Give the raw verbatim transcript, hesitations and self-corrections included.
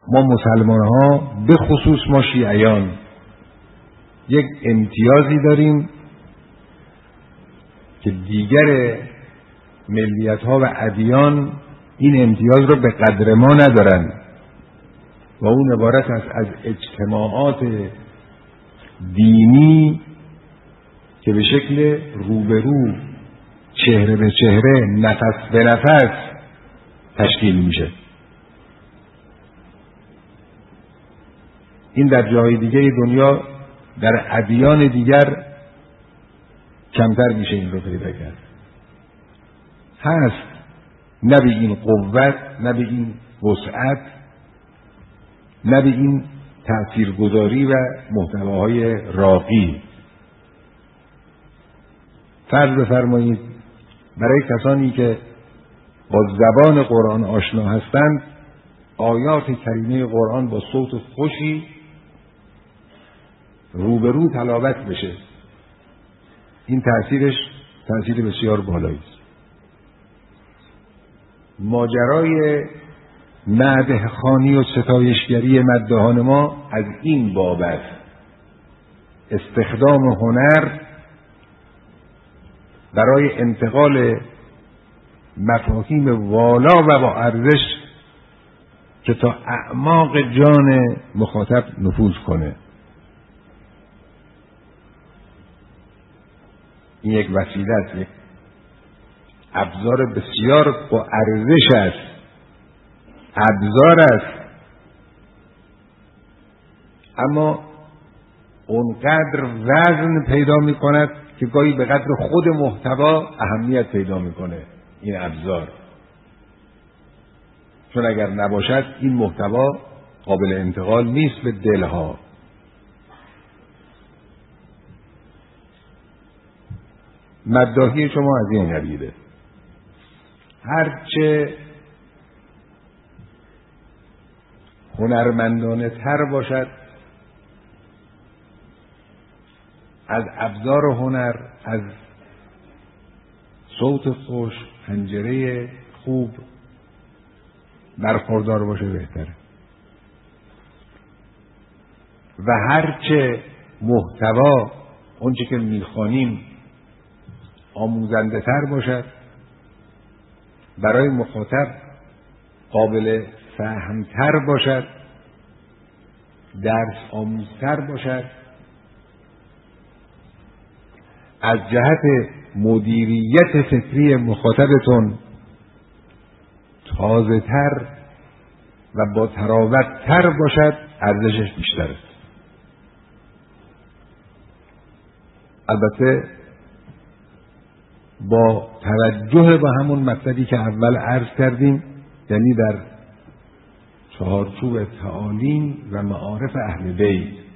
ما مسلمان ها به خصوص ما شیعیان یک امتیازی داریم که دیگر ملیت ها و ادیان این امتیاز رو به قدر ما ندارن و اون عبارت است از اجتماعات دینی که به شکل روبرو، چهره به چهره، نفس به نفس تشکیل میشه. این در جای دیگه دنیا در ادیان دیگر کمتر میشه این رو پیدا کرد. هست، نه به این قوت، نه به این وسعت، نه به این تأثیرگذاری و محتواهای راقی. فرض بفرمایید برای کسانی که با زبان قرآن آشنا هستند، آیات کریمه قرآن با صوت خوشی روبرو تلاوت بشه، این تأثیرش تأثیر بسیار بالایی است. ماجرای مدح خوانی و ستایشگری مداحان ما از این باب است. استخدام هنر برای انتقال مفاهیم والا و با ارزش که تا اعماق جان مخاطب نفوذ کنه، این یک وسیله است، یک ابزار بسیار با ارزش است، ابزار است، اما اونقدر وزن پیدا می کند که گاهی به قدر خود محتوا اهمیت پیدا می کنه این ابزار. چون اگر نباشد این محتوا قابل انتقال نیست به دلها. مداحی شما از این قبیله، هرچه هنرمندانه تر باشد از ابزار هنر، از صوت خوش، پنجره خوب برخوردار باشه بهتره. و هرچه محتوا اونچه که میخوانیم آموزنده تر باشد، برای مخاطب قابل فهمتر باشد، درس آموزتر باشد، از جهت مدیریت فکری مخاطبتون تازه تر و با تراوت تر باشد، ارزشش بیشتر است. البته با توجه به همون مطلبی که اول عرض کردیم، یعنی در چهارچوب تعالیم و معارف اهل بیت